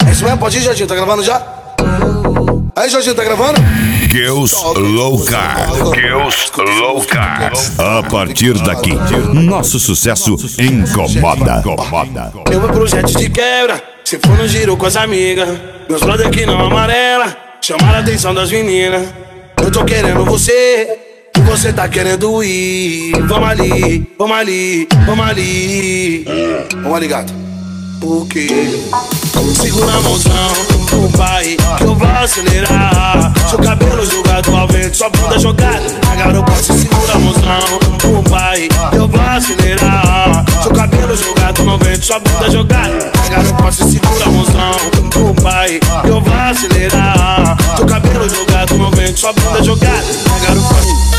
É isso mesmo? Pode ir, Jorginho, tá gravando já? Aí, Jorginho, tá gravando? Girls Low Carb. Girls Low Carb. A partir daqui, nosso sucesso incomoda. Eu vou pro jet de quebra, se for no giro com as amigas. Meus brother que não amarela, chamaram a atenção das meninas. Eu tô querendo você, e você tá querendo ir. Vamos ali, vamos ali, vamos ali. Vamos ali, gato. Por quê? Segura a mãozão, o pai, que eu vou acelerar. Seu cabelo jogado ao vento, sua bunda jogada na garupa. Segura a mãozão, o pai, que eu vou acelerar. Seu cabelo jogado no vento, sua bunda jogada na garupa. Segura a mãozão, o pai, que eu vou acelerar. Seu cabelo jogado no vento, sua bunda jogada na garupa.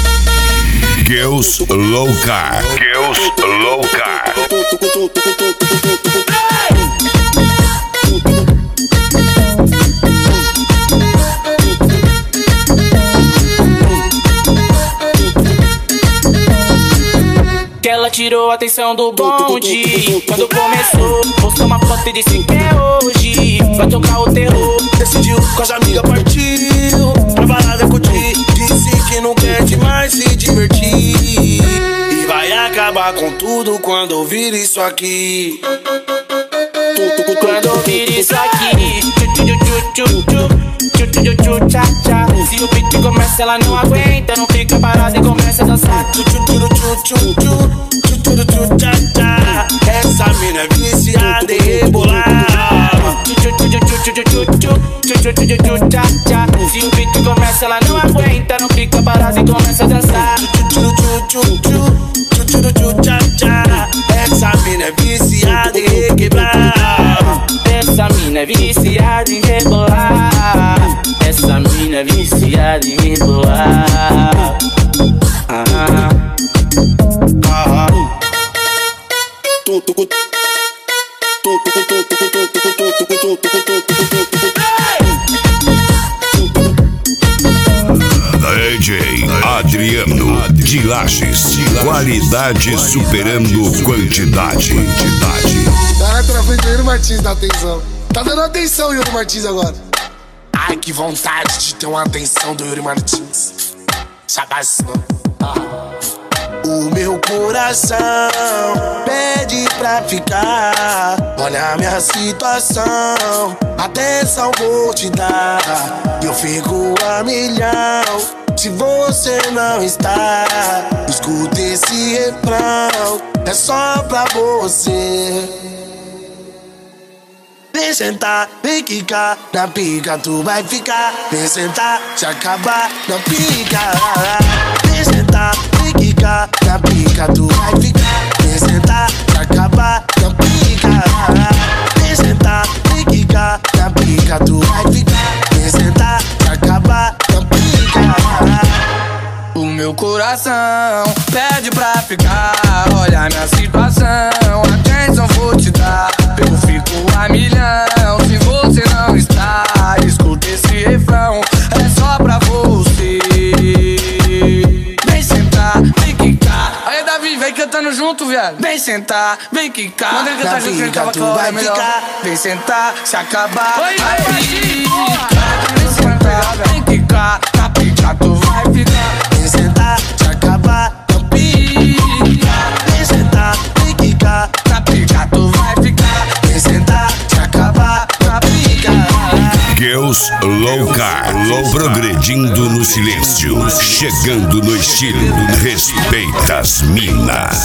Girls Low Carb. Girls Low Carb. Que ela tirou a atenção do bonde. Quando começou, postou uma foto e disse que é hoje. Vai tocar o terror. Decidiu com as amigas, partiu pra balada curtir. Disse que não quer demais se divertir. E vai acabar com tudo quando ouvir isso aqui. Quando ouvir isso aqui, se o beat começa, ela não aguenta. Não fica parada e começa a dançar. Essa mina é viciada em rebolar. Se o beat começa, ela não aguenta. Não fica parada e começa a dançar. Essa mina é viciada em requebrar. Essa mina é viciada em rebolar. Essa mina é viciada em rebolar. DJ Adriano de Lages. Qualidade superando quantidade. Tá na frente do Yuri Martins, dá atenção. Tá dando atenção, Yuri Martins, agora. Ai, que vontade de ter uma atenção do Yuri Martins. Sagação. O meu coração pede pra ficar. Olha a minha situação, atenção vou te dar. Eu fico a milhão se você não está. Escuta esse refrão, é só pra você. Vem sentar, vem quicar, na pica tu vai ficar. Vem sentar, se acabar na pica. Vem sentar, vem quicar, na pica tu vai ficar. Vem sentar, se acabar na pica. Vem sentar, vem quicar, na pica tu vai ficar. Vem sentar, se acabar na pica. O meu coração pede pra ficar. Olha a minha situação, atenção vou te dar. Eu fico a milhão se você não está. Escuta esse refrão, é só pra você. Vem sentar, vem quicar. Aí Davi, vem cantando junto, viado. Vem sentar, vem quicar. Manda ele cantar junto, que ele tava com a melhor. Vem sentar, se acabar. Vai ficar. Vem sentar, vem quicar. Na pica tu vai ficar. Vem sentar, se acabar na pica. Vem sentar, vem quicar. Na pica tu vai ficar. Vem sentar, se acabar na pica. Girls Low Carb. Progredindo no silêncio. Chegando no estilo. Respeita as minas.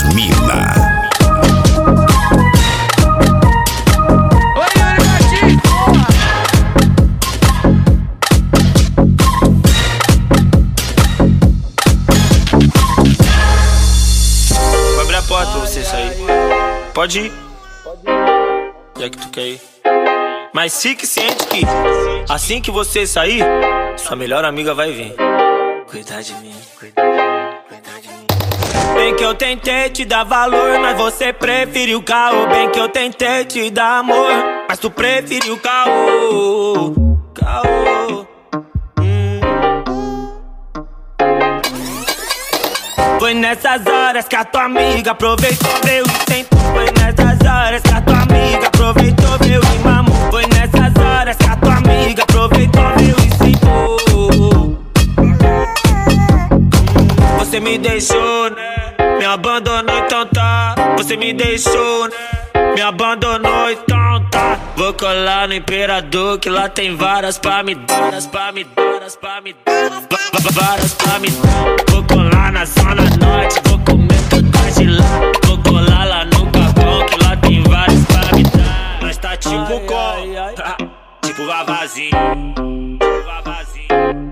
Vou abrir a porta pra você sair. Pode ir. Já que tu quer ir. Mas fique ciente que assim que você sair, sua melhor amiga vai vir cuidar de mim. Bem que eu tentei te dar valor, mas você preferiu caô. Bem que eu tentei te dar amor, mas tu preferiu caô. Foi nessas horas que a tua amiga aproveitou, veio e tentou. Foi nessas horas que a tua amiga aproveitou, veio e mamou. Foi nessas horas Você me deixou, né? Me abandonou, então tá. Vou colar no Imperador, que lá tem varas pra me dar, varas pra me dar, varas pra me dar, varas pra me dar. Vou colar na Zona Norte, vou comer todas de lá. Vou colar lá no Capão, que lá tem varas pra me dar. Nós tá tipo com, tipo Vavazinho, tipo Vavazinho.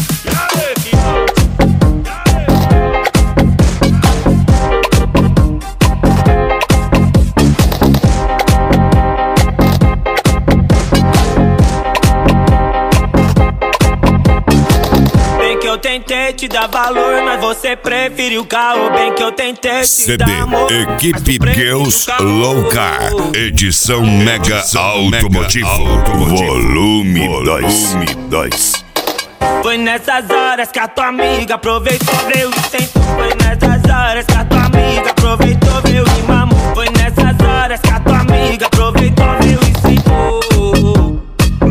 Eu tentei te dar valor, mas você preferiu caô. Bem que eu tentei te CD dar amor, Equipe Girls Louca, edição Mega Automotivo, volume 2. Foi nessas horas que a tua amiga aproveitou, veio e sentou. Foi nessas horas que a tua amiga aproveitou, veio e mamou. Foi nessas horas que a tua amiga aproveitou, veio e sentou.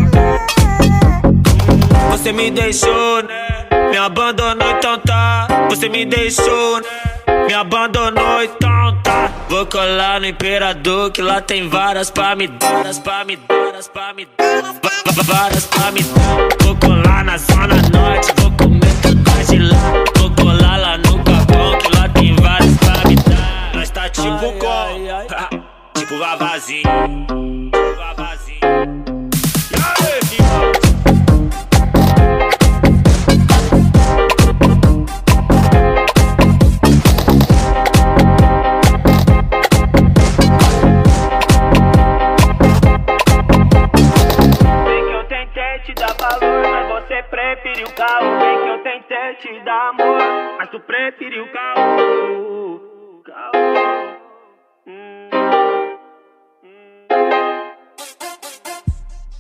Você me deixou, né? Me abandonou, então tá. Você me deixou, né? Me abandonou, então tá. Vou colar no Imperador, que lá tem varas pra me dar, varas pra me dar, varas pra me dar, varas pra me dar. Vou colar na Zona Norte, vou comer todas de lá. Vou colar lá no Capão, que lá tem varas pra me dar. Nós tá tipo com, tipo Vavazinho, tipo Vavazinho. Te dar valor, mas você preferiu caô. Bem que eu tentei te dar amor, mas tu preferiu caô.